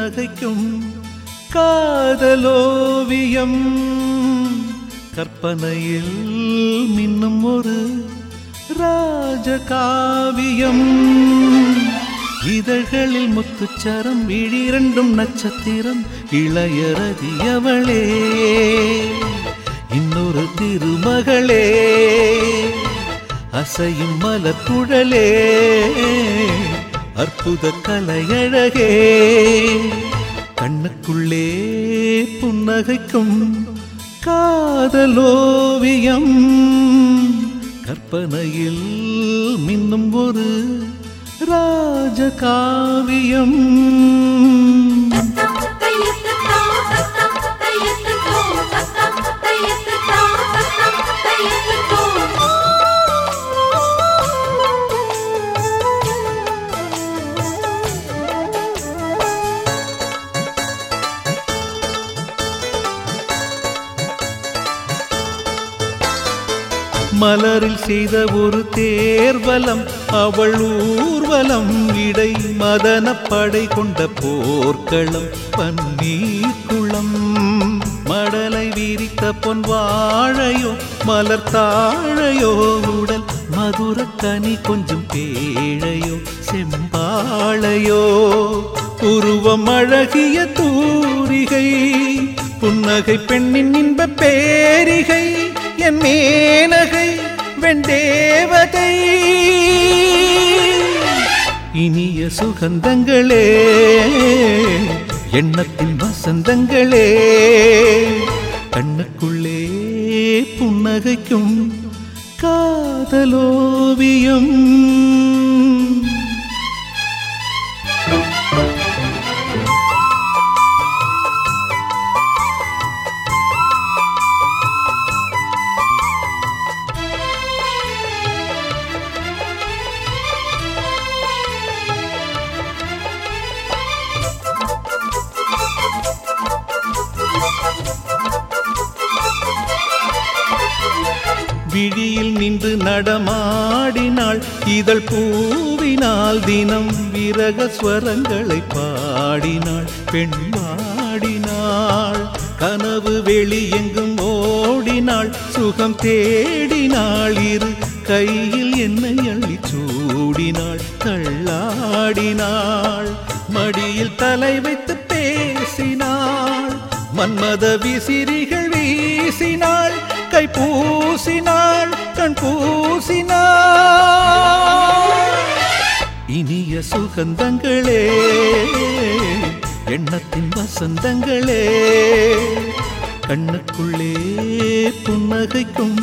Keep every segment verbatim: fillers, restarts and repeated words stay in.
புன்னகைக்கும் காதலோவியம் கற்பனையில் மின்னும் ஒரு ராஜகாவியம் இதழ்களில் முத்துச்சரம் விழிரண்டும் நட்சத்திரம் இளையரதியவளே இன்னொரு திருமகளே அசையும் மலர்குழலே அற்புத கலையழகே கண்ணுக்குள்ளே புன்னகைக்கும் காதலோவியம் கற்பனையில் மின்னும் ஒரு ராஜகாவியம் மலரில் செய்த ஒரு தேர்வலம் அவள் ஊர்வலம் இடை மதன படை கொண்ட போர்க்களம் பன்னீர் குளம் மடலை விரித்த பொன் வாழையோ மலர் தாழையோ உடல் மதுர கனி கொஞ்சம் பேழையோ செம்பாளையோ உருவம் அழகிய தூரிகை புன்னகை பெண்ணின் இன்ப பேரிகை என் மேனகை வெண்டேவதை இனிய சுகந்தங்களே எண்ணத்தின் வசந்தங்களே கண்ணுக்குள்ளே புன்னகைக்கும் காதலோவியம் விழியில் நின்று நடமாடினாள் இதழ் பூவினால் தினம் விரக ஸ்வரங்களை பாடினாள் பெண் பாடினாள் கனவு வெளி எங்கும் ஓடினாள் சுகம் தேடினாள் இரு கையில் என்னை அள்ளி சூடினாள் தள்ளாடினாள் மடியில் தலை வைத்து பேசினாள் மன்மத விசிறிகள் வீசினாள் கை பூசினாள் கண் பூசினாள் இனிய சுகந்தங்களே எண்ணத்தின் வசந்தங்களே கண்ணுக்குள்ளே புன்னகைக்கும்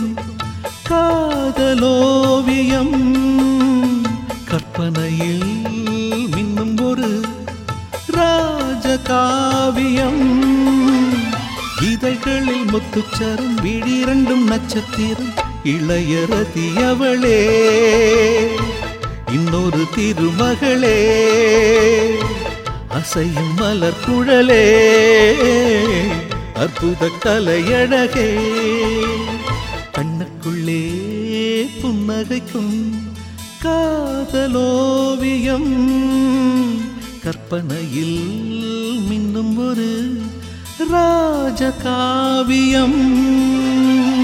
காதலோவியம் கற்பனையில் மின்னும் ஒரு ராஜகாவியம் இதழ்களில் முத்துச்சரம் விழிரண்டும் நட்சத்திரம் இளையரதியவளே இன்னொரு திருமகளே அசையும் மலர் குழலே அற்புத கலையழகே கண்ணுக்குள்ளே புன்னகைக்கும் காதலோவியம் கற்பனையில் மின்னும் ஒரு ராஜகாவியம்